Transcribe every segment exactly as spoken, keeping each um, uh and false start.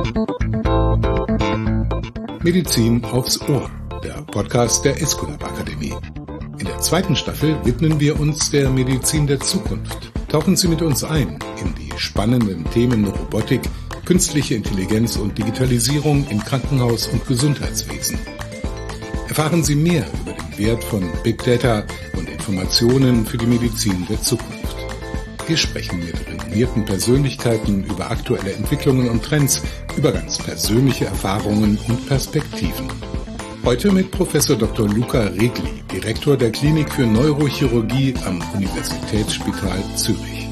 Medizin aufs Ohr, der Podcast der Esculap Akademie. In der zweiten Staffel widmen wir uns der Medizin der Zukunft. Tauchen Sie mit uns ein in die spannenden Themen Robotik, künstliche Intelligenz und Digitalisierung im Krankenhaus- und Gesundheitswesen. Erfahren Sie mehr über den Wert von Big Data und Informationen für die Medizin der Zukunft. Wir sprechen mit renommierten Persönlichkeiten über aktuelle Entwicklungen und Trends, über ganz persönliche Erfahrungen und Perspektiven. Heute mit Professor Doktor Luca Regli, Direktor der Klinik für Neurochirurgie am Universitätsspital Zürich.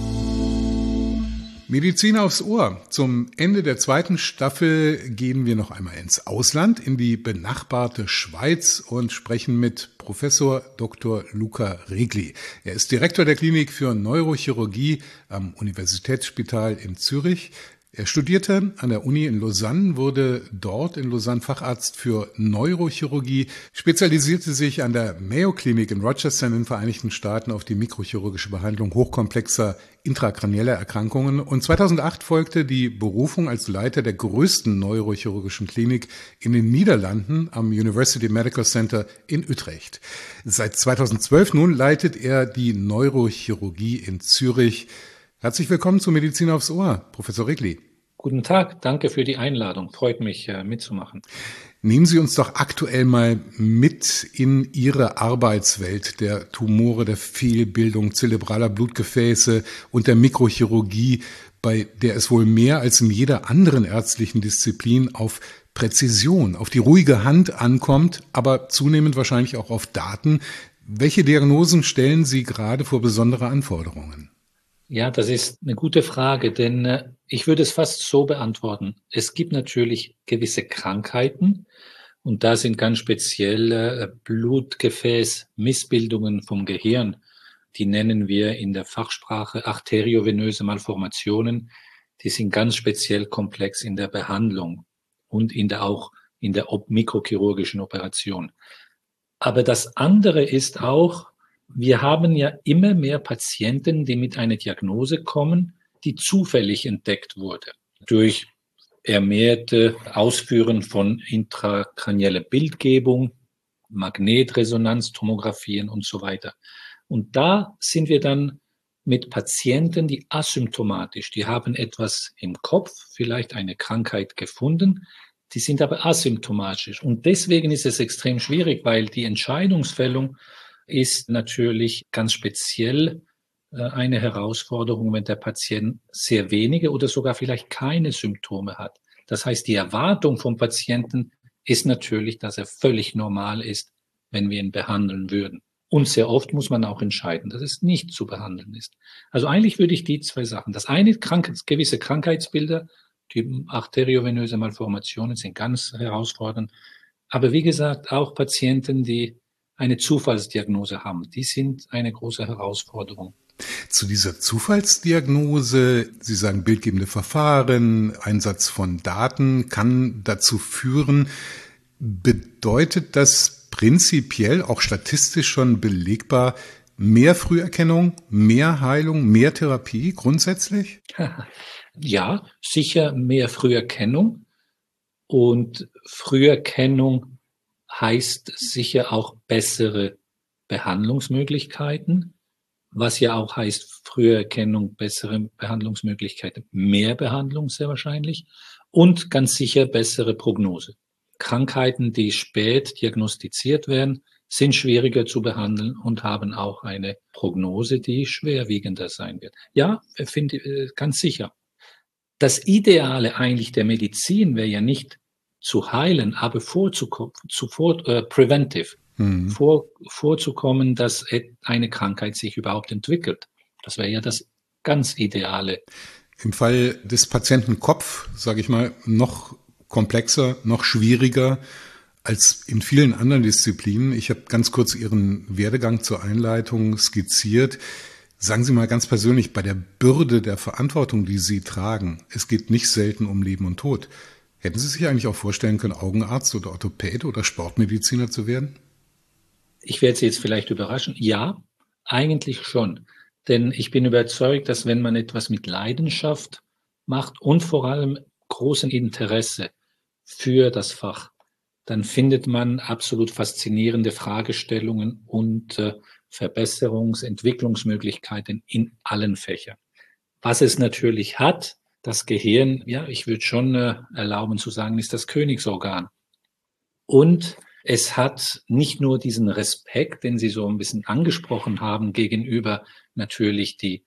Medizin aufs Ohr. Zum Ende der zweiten Staffel gehen wir noch einmal ins Ausland, in die benachbarte Schweiz und sprechen mit Professor Doktor Luca Regli. Er ist Direktor der Klinik für Neurochirurgie am Universitätsspital in Zürich. Er studierte an der Uni in Lausanne, wurde dort in Lausanne Facharzt für Neurochirurgie, spezialisierte sich an der Mayo Clinic in Rochester in den Vereinigten Staaten auf die mikrochirurgische Behandlung hochkomplexer intrakranieller Erkrankungen und zweitausendacht folgte die Berufung als Leiter der größten neurochirurgischen Klinik in den Niederlanden am University Medical Center in Utrecht. Seit zweitausendzwölf nun leitet er die Neurochirurgie in Zürich. Herzlich willkommen zu Medizin aufs Ohr, Professor Regli. Guten Tag, danke für die Einladung. Freut mich, mitzumachen. Nehmen Sie uns doch aktuell mal mit in Ihre Arbeitswelt der Tumore, der Fehlbildung zerebraler Blutgefäße und der Mikrochirurgie, bei der es wohl mehr als in jeder anderen ärztlichen Disziplin auf Präzision, auf die ruhige Hand ankommt, aber zunehmend wahrscheinlich auch auf Daten. Welche Diagnosen stellen Sie gerade vor besondere Anforderungen? Ja, das ist eine gute Frage, denn äh, ich würde es fast so beantworten. Es gibt natürlich gewisse Krankheiten und da sind ganz speziell äh, Blutgefäßmissbildungen vom Gehirn. Die nennen wir in der Fachsprache arteriovenöse Malformationen. Die sind ganz speziell komplex in der Behandlung und in der auch in der mikrochirurgischen Operation. Aber das andere ist auch, wir haben ja immer mehr Patienten, die mit einer Diagnose kommen, die zufällig entdeckt wurde. Durch ermehrte Ausführen von intrakranieller Bildgebung, Magnetresonanztomographien und so weiter. Und da sind wir dann mit Patienten, die asymptomatisch, die haben etwas im Kopf, vielleicht eine Krankheit gefunden, die sind aber asymptomatisch. Und deswegen ist es extrem schwierig, weil die Entscheidungsfällung ist natürlich ganz speziell eine Herausforderung, wenn der Patient sehr wenige oder sogar vielleicht keine Symptome hat. Das heißt, die Erwartung vom Patienten ist natürlich, dass er völlig normal ist, wenn wir ihn behandeln würden. Und sehr oft muss man auch entscheiden, dass es nicht zu behandeln ist. Also eigentlich würde ich die zwei Sachen, das eine, Krankheits-, gewisse Krankheitsbilder, die arteriovenöse Malformationen sind ganz herausfordernd. Aber wie gesagt, auch Patienten, die eine Zufallsdiagnose haben. Die sind eine große Herausforderung. Zu dieser Zufallsdiagnose, Sie sagen bildgebende Verfahren, Einsatz von Daten kann dazu führen. Bedeutet das prinzipiell, auch statistisch schon belegbar, mehr Früherkennung, mehr Heilung, mehr Therapie grundsätzlich? Ja, sicher mehr Früherkennung. Und Früherkennung heißt sicher auch bessere Behandlungsmöglichkeiten, was ja auch heißt Früherkennung, bessere Behandlungsmöglichkeiten, mehr Behandlung sehr wahrscheinlich und ganz sicher bessere Prognose. Krankheiten, die spät diagnostiziert werden, sind schwieriger zu behandeln und haben auch eine Prognose, die schwerwiegender sein wird. Ja, finde ich ganz sicher. Das Ideale eigentlich der Medizin wäre ja nicht zu heilen, aber vorzukommen, zu vor, äh, preventive, mhm. vor, vorzukommen, dass eine Krankheit sich überhaupt entwickelt. Das wäre ja das ganz Ideale. Im Fall des Patienten Kopf, sage ich mal, noch komplexer, noch schwieriger als in vielen anderen Disziplinen. Ich habe ganz kurz Ihren Werdegang zur Einleitung skizziert. Sagen Sie mal ganz persönlich, bei der Bürde der Verantwortung, die Sie tragen, es geht nicht selten um Leben und Tod. Hätten Sie sich eigentlich auch vorstellen können, Augenarzt oder Orthopäde oder Sportmediziner zu werden? Ich werde Sie jetzt vielleicht überraschen. Ja, eigentlich schon. Denn ich bin überzeugt, dass wenn man etwas mit Leidenschaft macht und vor allem großen Interesse für das Fach, dann findet man absolut faszinierende Fragestellungen und äh, Verbesserungs-, Entwicklungsmöglichkeiten in allen Fächern. Was es natürlich hat, das Gehirn, ja, ich würde schon äh, erlauben zu sagen, ist das Königsorgan. Und es hat nicht nur diesen Respekt, den Sie so ein bisschen angesprochen haben, gegenüber natürlich die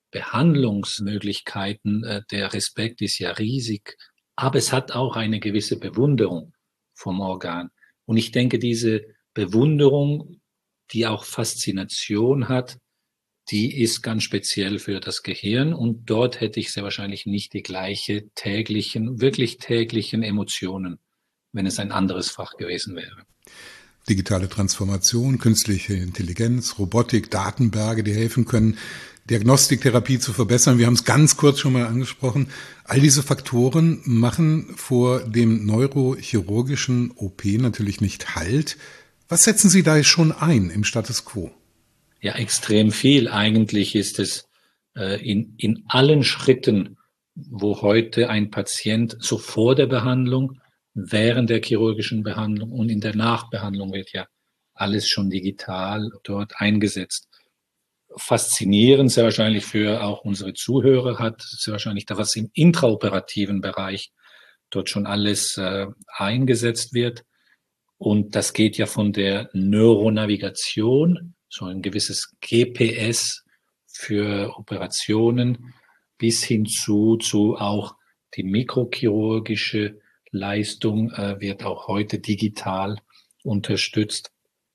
Behandlungsmöglichkeiten. Äh, der Respekt ist ja riesig, aber es hat auch eine gewisse Bewunderung vom Organ. Und ich denke, diese Bewunderung, die auch Faszination hat, die ist ganz speziell für das Gehirn. Und dort hätte ich sehr wahrscheinlich nicht die gleiche täglichen, wirklich täglichen Emotionen, wenn es ein anderes Fach gewesen wäre. Digitale Transformation, künstliche Intelligenz, Robotik, Datenberge, die helfen können, Diagnostiktherapie zu verbessern. Wir haben es ganz kurz schon mal angesprochen. All diese Faktoren machen vor dem neurochirurgischen O P natürlich nicht Halt. Was setzen Sie da schon ein im Status quo? Ja, extrem viel. Eigentlich ist es äh, in, in allen Schritten, wo heute ein Patient so vor der Behandlung, während der chirurgischen Behandlung und in der Nachbehandlung wird ja alles schon digital dort eingesetzt. Faszinierend, sehr wahrscheinlich für auch unsere Zuhörer, hat sehr wahrscheinlich da was im intraoperativen Bereich dort schon alles äh, eingesetzt wird. Und das geht ja von der Neuronavigation, so ein gewisses G P S für Operationen, bis hin zu, zu auch die mikrochirurgische Leistung äh, wird auch heute digital unterstützt.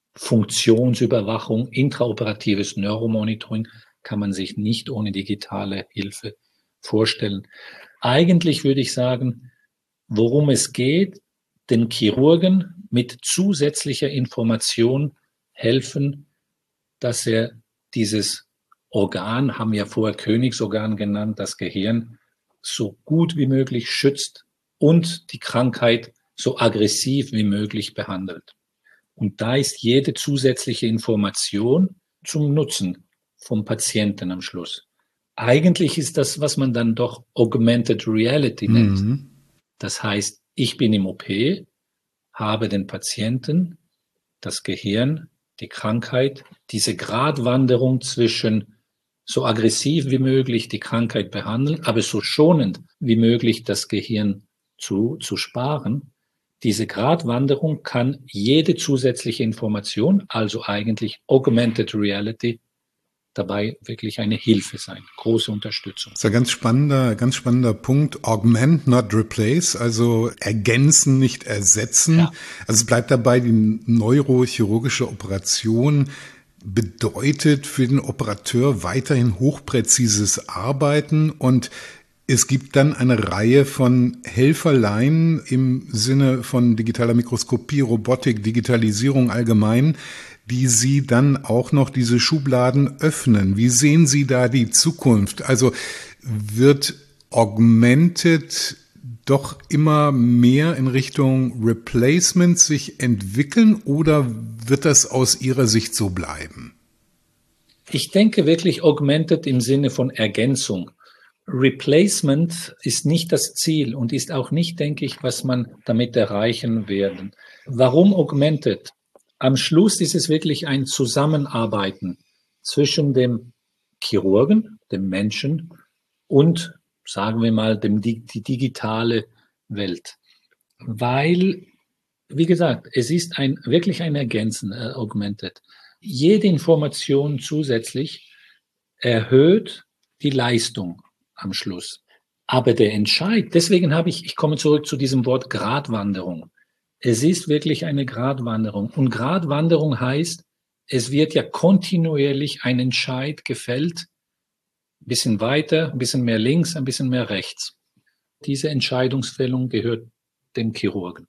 Funktionsüberwachung, intraoperatives Neuromonitoring kann man sich nicht ohne digitale Hilfe vorstellen. Eigentlich würde ich sagen, worum es geht, den Chirurgen mit zusätzlicher Information helfen, dass er dieses Organ, haben wir ja vorher Königsorgan genannt, das Gehirn, so gut wie möglich schützt und die Krankheit so aggressiv wie möglich behandelt. Und da ist jede zusätzliche Information zum Nutzen vom Patienten am Schluss. Eigentlich ist das, was man dann doch Augmented Reality nennt. Mhm. Das heißt, ich bin im O P, habe den Patienten, das Gehirn, die Krankheit, diese Gratwanderung zwischen so aggressiv wie möglich die Krankheit behandeln, aber so schonend wie möglich das Gehirn zu, zu sparen. Diese Gratwanderung kann jede zusätzliche Information, also eigentlich Augmented Reality, dabei wirklich eine Hilfe sein, große Unterstützung. Das ist ein ganz spannender, ganz spannender Punkt. Augment, not replace, also ergänzen, nicht ersetzen. Ja. Also es bleibt dabei, die neurochirurgische Operation bedeutet für den Operateur weiterhin hochpräzises Arbeiten und es gibt dann eine Reihe von Helferlein im Sinne von digitaler Mikroskopie, Robotik, Digitalisierung allgemein, die Sie dann auch noch diese Schubladen öffnen. Wie sehen Sie da die Zukunft? Also wird Augmented doch immer mehr in Richtung Replacement sich entwickeln oder wird das aus Ihrer Sicht so bleiben? Ich denke wirklich Augmented im Sinne von Ergänzung. Replacement ist nicht das Ziel und ist auch nicht, denke ich, was man damit erreichen werden. Warum Augmented? Am Schluss ist es wirklich ein Zusammenarbeiten zwischen dem Chirurgen, dem Menschen und, sagen wir mal, dem, die digitale Welt. Weil, wie gesagt, es ist ein, wirklich ein Ergänzen, äh, Augmented. Jede Information zusätzlich erhöht die Leistung am Schluss. Aber der Entscheid, deswegen habe ich, ich komme zurück zu diesem Wort Gratwanderung. Es ist wirklich eine Gratwanderung. Und Gratwanderung heißt, es wird ja kontinuierlich ein Entscheid gefällt, ein bisschen weiter, ein bisschen mehr links, ein bisschen mehr rechts. Diese Entscheidungsfällung gehört dem Chirurgen.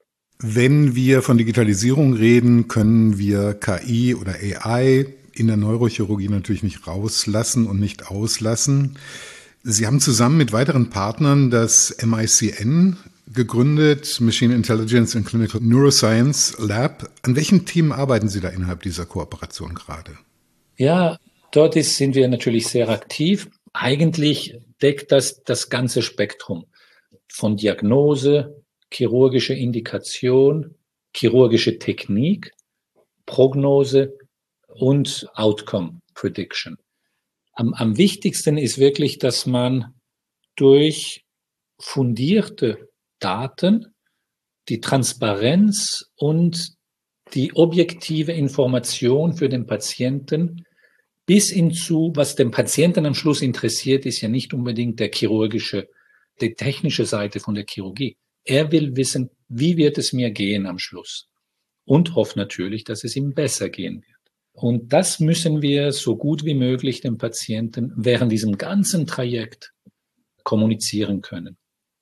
Wenn wir von Digitalisierung reden, können wir K I oder A I in der Neurochirurgie natürlich nicht rauslassen und nicht auslassen. Sie haben zusammen mit weiteren Partnern das M I C N gegründet, Machine Intelligence and Clinical Neuroscience Lab. An welchen Themen arbeiten Sie da innerhalb dieser Kooperation gerade? Ja, dort ist, sind wir natürlich sehr aktiv. Eigentlich deckt das das ganze Spektrum. von Diagnose, chirurgische Indikation, chirurgische Technik, Prognose und Outcome Prediction. Am, am wichtigsten ist wirklich, dass man durch fundierte Daten die Transparenz und die objektive Information für den Patienten bis hin zu, was den Patienten am Schluss interessiert, ist ja nicht unbedingt der chirurgische, die technische Seite von der Chirurgie. Er will wissen, wie wird es mir gehen am Schluss? Und hofft natürlich, dass es ihm besser gehen wird. Und das müssen wir so gut wie möglich dem Patienten während diesem ganzen Trajekt kommunizieren können.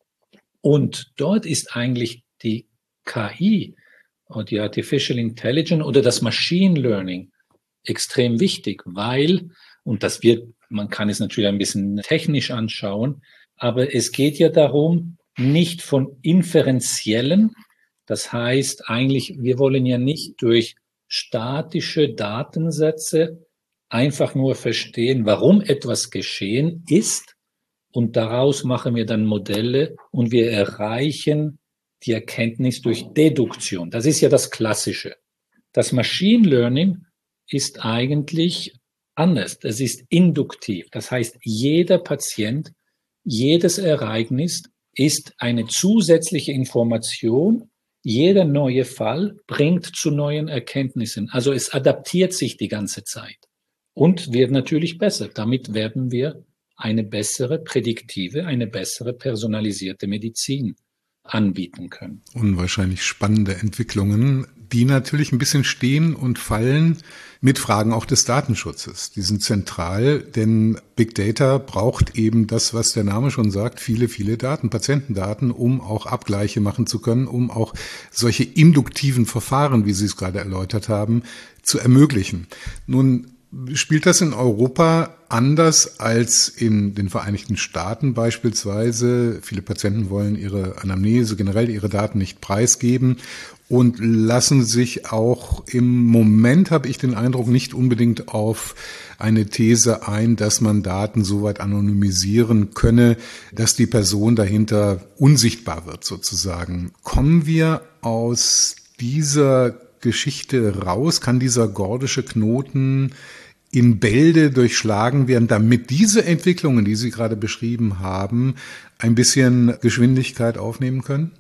Und dort ist eigentlich die K I und die Artificial Intelligence oder das Machine Learning extrem wichtig, weil, und das wird, man kann es natürlich ein bisschen technisch anschauen, aber es geht ja darum, nicht von inferenziellen, das heißt eigentlich, wir wollen ja nicht durch statische Datensätze einfach nur verstehen, warum etwas geschehen ist, und daraus machen wir dann Modelle und wir erreichen die Erkenntnis durch Deduktion. Das ist ja das Klassische. Das Machine Learning ist eigentlich anders. Es ist induktiv. Das heißt, jeder Patient, jedes Ereignis ist eine zusätzliche Information. Jeder neue Fall bringt zu neuen Erkenntnissen. Also es adaptiert sich die ganze Zeit und wird natürlich besser. Damit werden wir eine bessere prädiktive, eine bessere personalisierte Medizin anbieten können. Unwahrscheinlich spannende Entwicklungen, die natürlich ein bisschen stehen und fallen mit Fragen auch des Datenschutzes. Die sind zentral, denn Big Data braucht eben das, was der Name schon sagt, viele, viele Daten, Patientendaten, um auch Abgleiche machen zu können, um auch solche induktiven Verfahren, wie Sie es gerade erläutert haben, zu ermöglichen. Nun spielt das in Europa anders als in den Vereinigten Staaten beispielsweise? Viele Patienten wollen ihre Anamnese, generell ihre Daten nicht preisgeben und lassen sich auch im Moment, habe ich den Eindruck, nicht unbedingt auf eine These ein, dass man Daten so weit anonymisieren könne, dass die Person dahinter unsichtbar wird sozusagen. Kommen wir aus dieser Geschichte raus? Kann dieser gordische Knoten in Bälde durchschlagen werden, damit diese Entwicklungen, die Sie gerade beschrieben haben, ein bisschen Geschwindigkeit aufnehmen können?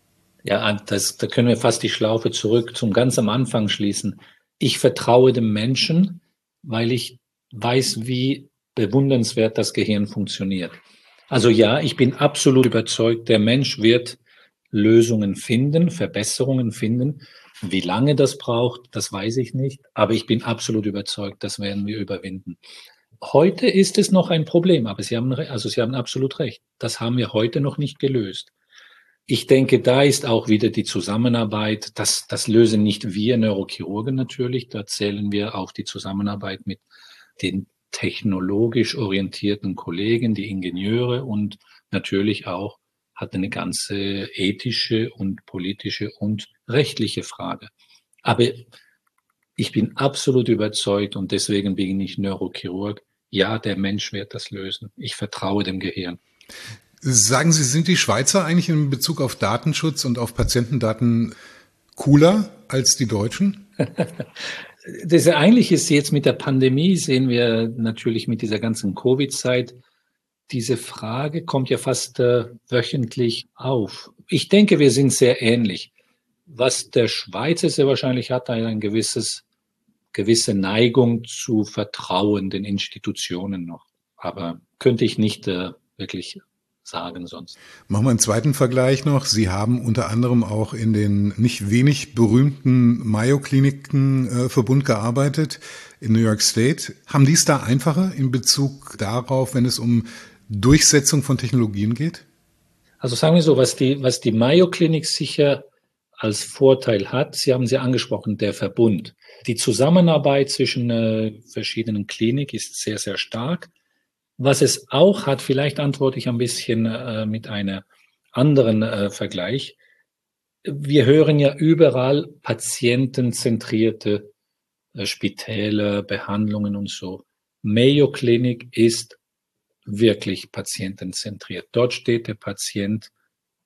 Ja, das, da können wir fast die Schlaufe zurück zum ganz am Anfang schließen. Ich vertraue dem Menschen, weil ich weiß, wie bewundernswert das Gehirn funktioniert. Also ja, ich bin absolut überzeugt, der Mensch wird Lösungen finden, Verbesserungen finden. Wie lange das braucht, das weiß ich nicht, aber ich bin absolut überzeugt, das werden wir überwinden. Heute ist es noch ein Problem, aber Sie haben, also Sie haben absolut recht. Das haben wir heute noch nicht gelöst. Ich denke, da ist auch wieder die Zusammenarbeit. Das, das lösen nicht wir Neurochirurgen natürlich. Da zählen wir auch die Zusammenarbeit mit den technologisch orientierten Kollegen, die Ingenieure und natürlich auch hat eine ganze ethische und politische und rechtliche Frage. Aber ich bin absolut überzeugt und deswegen bin ich Neurochirurg. Ja, der Mensch wird das lösen. Ich vertraue dem Gehirn. Sagen Sie, sind die Schweizer eigentlich in Bezug auf Datenschutz und auf Patientendaten cooler als die Deutschen? Das eigentlich ist jetzt mit der Pandemie, sehen wir natürlich mit dieser ganzen Covid-Zeit, diese Frage kommt ja fast äh, wöchentlich auf. Ich denke, wir sind sehr ähnlich. Was der Schweizer sehr wahrscheinlich hat, ein gewisses, gewisse Neigung zu vertrauenden Institutionen noch. Aber könnte ich nicht äh, wirklich sagen sonst. Machen wir einen zweiten Vergleich noch. Sie haben unter anderem auch in den nicht wenig berühmten Mayo-Kliniken-Verbund äh, gearbeitet in New York State. Haben die es da einfacher in Bezug darauf, wenn es um Durchsetzung von Technologien geht? Also sagen wir so, was die, was die Mayo-Klinik sicher als Vorteil hat, Sie haben sie angesprochen, der Verbund. Die Zusammenarbeit zwischen äh, verschiedenen Kliniken ist sehr, sehr stark. Was es auch hat, vielleicht antworte ich ein bisschen äh, mit einem anderen äh, Vergleich. Wir hören ja überall patientenzentrierte äh, Spitäler, Behandlungen und so. Mayo Clinic ist wirklich patientenzentriert. Dort steht der Patient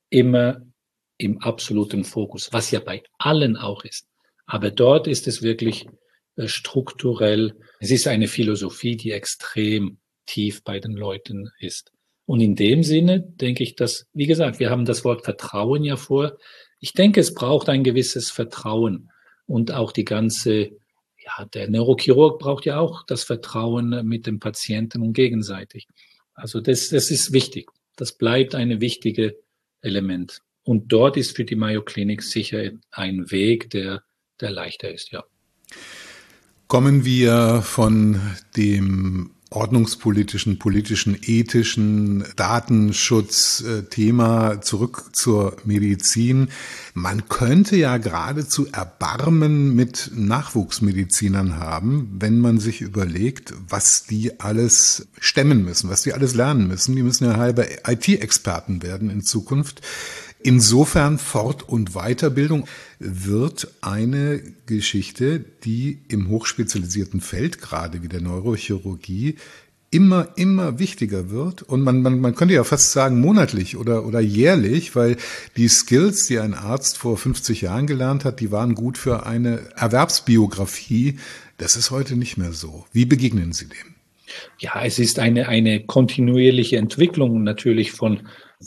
immer im absoluten Fokus, was ja bei allen auch ist. Aber dort ist es wirklich äh, strukturell. Es ist eine Philosophie, die extrem tief bei den Leuten ist. Und in dem Sinne denke ich, dass, wie gesagt, wir haben das Wort Vertrauen ja vor. Ich denke, es braucht ein gewisses Vertrauen und auch die ganze, ja, der Neurochirurg braucht ja auch das Vertrauen mit dem Patienten und gegenseitig. Also das, das ist wichtig. Das bleibt ein wichtiges Element. Und dort ist für die Mayo Clinic sicher ein Weg, der, der leichter ist, ja. Kommen wir von dem ordnungspolitischen, politischen, ethischen Datenschutzthema zurück zur Medizin. Man könnte ja geradezu Erbarmen mit Nachwuchsmedizinern haben, wenn man sich überlegt, was die alles stemmen müssen, was die alles lernen müssen. Die müssen ja halbe I T-Experten werden in Zukunft. Insofern Fort- und Weiterbildung wird eine Geschichte, die im hochspezialisierten Feld, gerade wie der Neurochirurgie, immer, immer wichtiger wird. Und man, man, man könnte ja fast sagen monatlich oder, oder jährlich, weil die Skills, die ein Arzt vor fünfzig Jahren gelernt hat, die waren gut für eine Erwerbsbiografie. Das ist heute nicht mehr so. Wie begegnen Sie dem? Ja, es ist eine, eine kontinuierliche Entwicklung natürlich von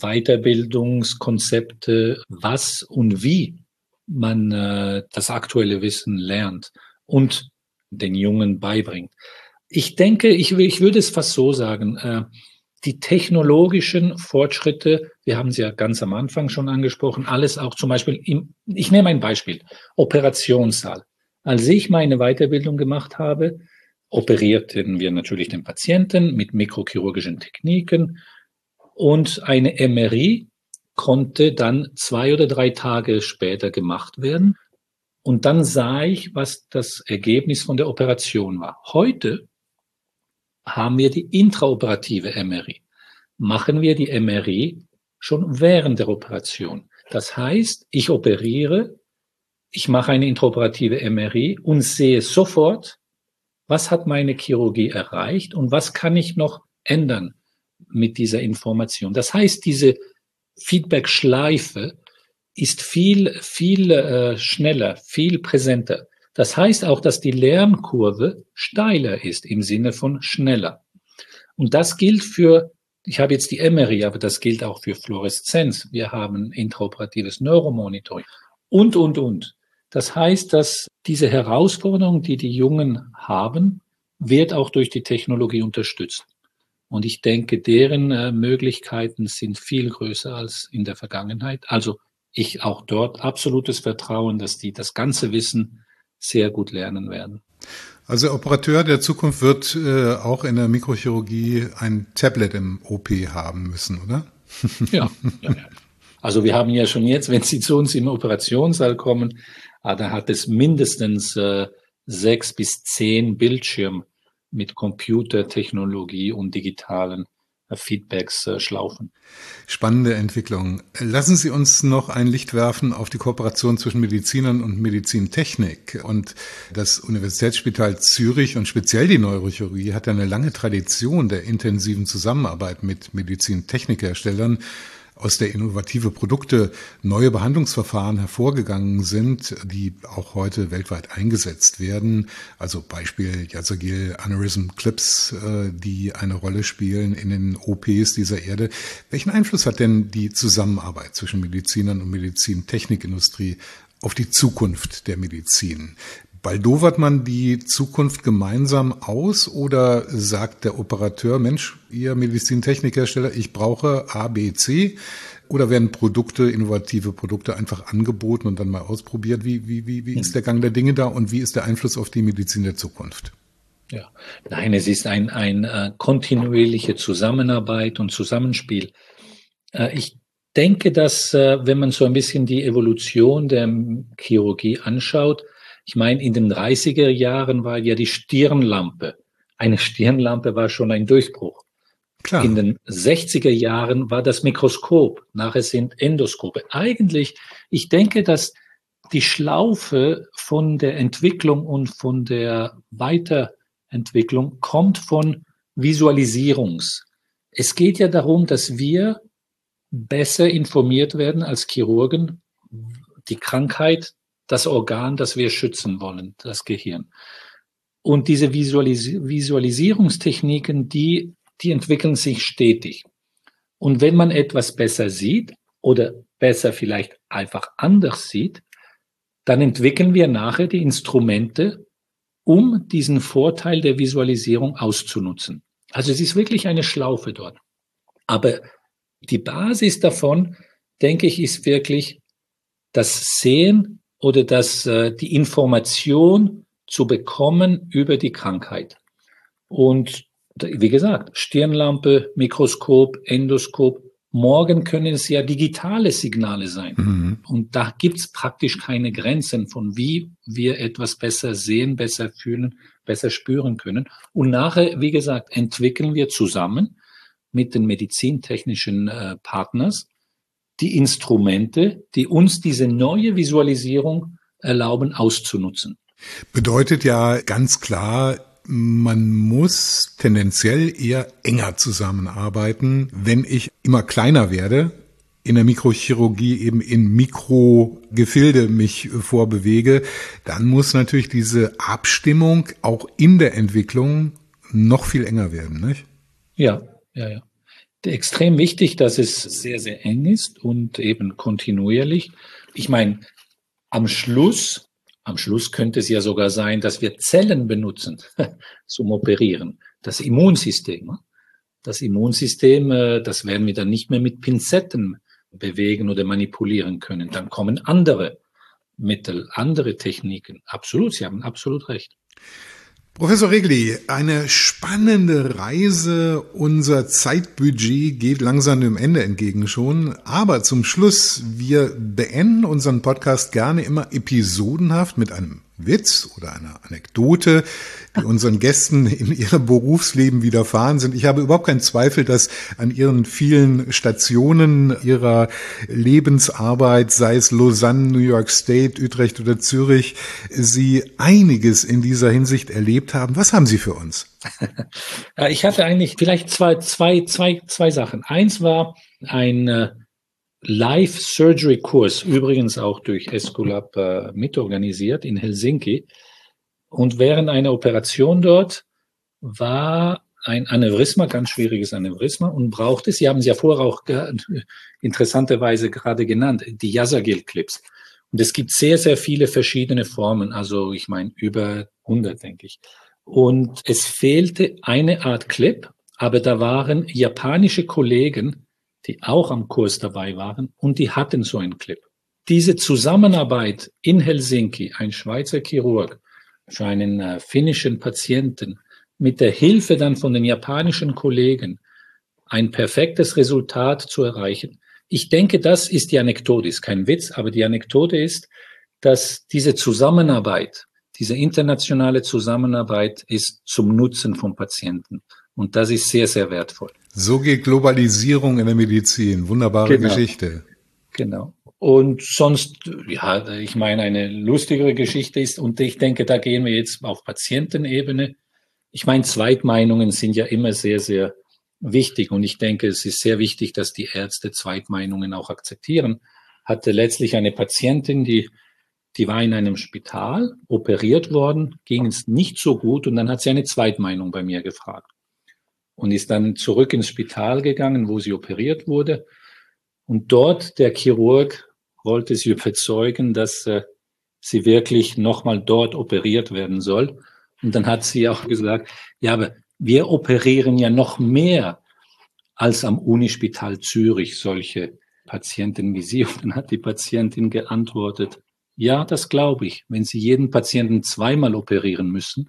Weiterbildungskonzepte, was und wie man äh, das aktuelle Wissen lernt und den Jungen beibringt. Ich denke, ich, ich würde es fast so sagen, äh, die technologischen Fortschritte, wir haben sie ja ganz am Anfang schon angesprochen, alles auch zum Beispiel, im, ich nehme ein Beispiel, Operationssaal. Als ich meine Weiterbildung gemacht habe, operierten wir natürlich den Patienten mit mikrochirurgischen Techniken und eine M R I konnte dann zwei oder drei Tage später gemacht werden. Und dann sah ich, was das Ergebnis von der Operation war. Heute haben wir die intraoperative M R I. Machen wir die M R I schon während der Operation. Das heißt, ich operiere, ich mache eine intraoperative M R I und sehe sofort, was hat meine Chirurgie erreicht und was kann ich noch ändern mit dieser Information. Das heißt, diese Feedback-Schleife ist viel, viel äh, schneller, viel präsenter. Das heißt auch, dass die Lernkurve steiler ist im Sinne von schneller. Und das gilt für, ich habe jetzt die M R I, aber das gilt auch für Fluoreszenz. Wir haben intraoperatives Neuromonitoring und, und, und. Das heißt, dass diese Herausforderung, die die Jungen haben, wird auch durch die Technologie unterstützt. Und ich denke, deren äh, Möglichkeiten sind viel größer als in der Vergangenheit. Also ich auch dort absolutes Vertrauen, dass die das ganze Wissen sehr gut lernen werden. Also der Operateur der Zukunft wird äh, auch in der Mikrochirurgie ein Tablet im O P haben müssen, oder? Ja, ja, ja. Also wir haben ja schon jetzt, wenn Sie zu uns im Operationssaal kommen, ah, da hat es mindestens äh, sechs bis zehn Bildschirme mit Computertechnologie und digitalen äh, Feedbacks äh, schlaufen. Spannende Entwicklung. Lassen Sie uns noch ein Licht werfen auf die Kooperation zwischen Medizinern und Medizintechnik. Und das Universitätsspital Zürich und speziell die Neurochirurgie hat ja eine lange Tradition der intensiven Zusammenarbeit mit Medizintechnikherstellern, aus der innovative Produkte, neue Behandlungsverfahren hervorgegangen sind, die auch heute weltweit eingesetzt werden. Also Beispiel Yasogil Aneurysm Clips, die eine Rolle spielen in den O Ps dieser Erde. Welchen Einfluss hat denn die Zusammenarbeit zwischen Medizinern und Medizintechnikindustrie auf die Zukunft der Medizin? Baldowert man die Zukunft gemeinsam aus oder sagt der Operateur, Mensch, ihr Medizintechnikhersteller, ich brauche A, B, C? Oder werden Produkte, innovative Produkte einfach angeboten und dann mal ausprobiert? Wie, wie, wie, wie ist der Gang der Dinge da und wie ist der Einfluss auf die Medizin der Zukunft? Ja, nein, es ist ein, ein äh, kontinuierliche Zusammenarbeit und Zusammenspiel. Äh, ich denke, dass, äh, wenn man so ein bisschen die Evolution der Chirurgie anschaut, ich meine, in den dreißiger Jahren war ja die Stirnlampe. Eine Stirnlampe war schon ein Durchbruch. Klar. In den sechziger Jahren war das Mikroskop. Nachher sind Endoskope. Eigentlich, ich denke, dass die Schlaufe von der Entwicklung und von der Weiterentwicklung kommt von Visualisierungs. Es geht ja darum, dass wir besser informiert werden als Chirurgen, die Krankheit, das Organ, das wir schützen wollen, das Gehirn. Und diese Visualis- Visualisierungstechniken, die, die entwickeln sich stetig. Und wenn man etwas besser sieht oder besser vielleicht einfach anders sieht, dann entwickeln wir nachher die Instrumente, um diesen Vorteil der Visualisierung auszunutzen. Also es ist wirklich eine Schlaufe dort. Aber die Basis davon, denke ich, ist wirklich das Sehen oder das, äh, die Information zu bekommen über die Krankheit. Und wie gesagt, Stirnlampe, Mikroskop, Endoskop, morgen können es ja digitale Signale sein. Mhm. Und da gibt's praktisch keine Grenzen von wie wir etwas besser sehen, besser fühlen, besser spüren können. Und nachher, wie gesagt, entwickeln wir zusammen mit den medizintechnischen äh, Partners die Instrumente, die uns diese neue Visualisierung erlauben auszunutzen. Bedeutet ja ganz klar, man muss tendenziell eher enger zusammenarbeiten, wenn ich immer kleiner werde, in der Mikrochirurgie eben in Mikrogefilde mich vorbewege, dann muss natürlich diese Abstimmung auch in der Entwicklung noch viel enger werden, nicht? Ja, ja, ja. Extrem wichtig, dass es sehr, sehr eng ist und eben kontinuierlich. Ich meine, am Schluss, am Schluss könnte es ja sogar sein, dass wir Zellen benutzen zum Operieren. Das Immunsystem. Das Immunsystem, das werden wir dann nicht mehr mit Pinzetten bewegen oder manipulieren können. Dann kommen andere Mittel, andere Techniken. Absolut, Sie haben absolut recht. Professor Regli, eine spannende Reise. Unser Zeitbudget geht langsam dem Ende entgegen schon. Aber zum Schluss, wir beenden unseren Podcast gerne immer episodenhaft mit einem Witz oder einer Anekdote, die unseren Gästen in ihrem Berufsleben widerfahren sind. Ich habe überhaupt keinen Zweifel, dass an ihren vielen Stationen ihrer Lebensarbeit, sei es Lausanne, New York State, Utrecht oder Zürich, Sie einiges in dieser Hinsicht erlebt haben. Was haben Sie für uns? Ich hatte eigentlich vielleicht zwei, zwei, zwei, zwei Sachen. Eins war ein Live-Surgery-Kurs, übrigens auch durch Esculap äh, mitorganisiert in Helsinki. Und während einer Operation dort war ein Aneurysma, ganz schwieriges Aneurysma, und brauchte, Sie haben es ja vorher auch ge- interessanterweise gerade genannt, die Yasagil-Clips. Und es gibt sehr, sehr viele verschiedene Formen, also ich meine über hundert, denke ich. Und es fehlte eine Art Clip, aber da waren japanische Kollegen, die auch am Kurs dabei waren, und die hatten so einen Clip. Diese Zusammenarbeit in Helsinki, ein Schweizer Chirurg für einen äh, finnischen Patienten, mit der Hilfe dann von den japanischen Kollegen ein perfektes Resultat zu erreichen. Ich denke, das ist die Anekdote, ist kein Witz, aber die Anekdote ist, dass diese Zusammenarbeit, diese internationale Zusammenarbeit ist zum Nutzen von Patienten. Und das ist sehr, sehr wertvoll. So geht Globalisierung in der Medizin. Wunderbare Genau. Geschichte. Genau. Und sonst, ja, ich meine, eine lustigere Geschichte ist, und ich denke, da gehen wir jetzt auf Patientenebene. Ich meine, Zweitmeinungen sind ja immer sehr, sehr wichtig. Und ich denke, es ist sehr wichtig, dass die Ärzte Zweitmeinungen auch akzeptieren. Hatte letztlich eine Patientin, die Die war in einem Spital, operiert worden, ging es nicht so gut, und dann hat sie eine Zweitmeinung bei mir gefragt. Und ist dann zurück ins Spital gegangen, wo sie operiert wurde. Und dort, der Chirurg wollte sie überzeugen, dass äh, sie wirklich nochmal dort operiert werden soll. Und dann hat sie auch gesagt, ja, aber wir operieren ja noch mehr als am Unispital Zürich solche Patienten wie Sie. Und dann hat die Patientin geantwortet, ja, das glaube ich, wenn Sie jeden Patienten zweimal operieren müssen.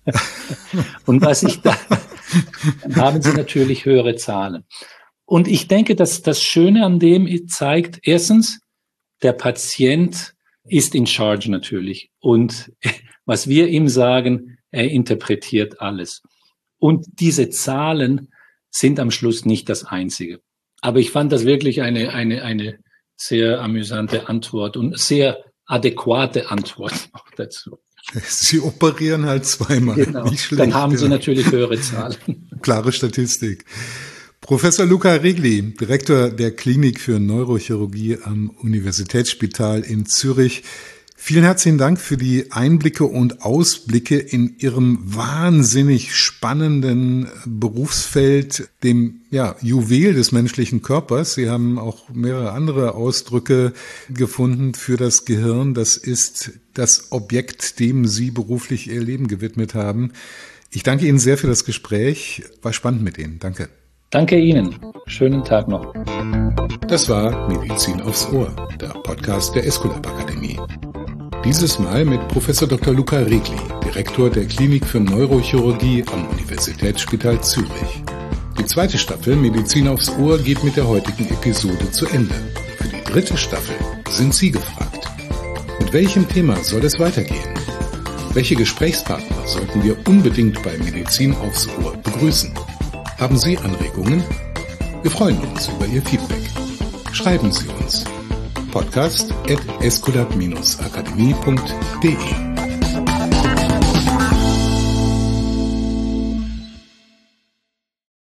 Und was ich da, dann haben Sie natürlich höhere Zahlen. Und ich denke, dass das Schöne an dem zeigt, erstens, der Patient ist in charge natürlich. Und was wir ihm sagen, er interpretiert alles. Und diese Zahlen sind am Schluss nicht das Einzige. Aber ich fand das wirklich eine, eine, eine sehr amüsante Antwort und sehr adäquate Antwort auch dazu. Sie operieren halt zweimal. Genau. Nicht schlecht, Dann haben Sie ja. natürlich höhere Zahlen. Klare Statistik. Professor Luca Regli, Direktor der Klinik für Neurochirurgie am Universitätsspital in Zürich. Vielen herzlichen Dank für die Einblicke und Ausblicke in Ihrem wahnsinnig spannenden Berufsfeld, dem ja, Juwel des menschlichen Körpers. Sie haben auch mehrere andere Ausdrücke gefunden für das Gehirn. Das ist das Objekt, dem Sie beruflich Ihr Leben gewidmet haben. Ich danke Ihnen sehr für das Gespräch. War spannend mit Ihnen. Danke. Danke Ihnen. Schönen Tag noch. Das war Medizin aufs Ohr, der Podcast der Esculap Akademie. Dieses Mal mit Professor Doktor Luca Regli, Direktor der Klinik für Neurochirurgie am Universitätsspital Zürich. Die zweite Staffel Medizin aufs Ohr geht mit der heutigen Episode zu Ende. Für die dritte Staffel sind Sie gefragt. Mit welchem Thema soll es weitergehen? Welche Gesprächspartner sollten wir unbedingt bei Medizin aufs Ohr begrüßen? Haben Sie Anregungen? Wir freuen uns über Ihr Feedback. Schreiben Sie uns. podcast at esculap akademie punkt de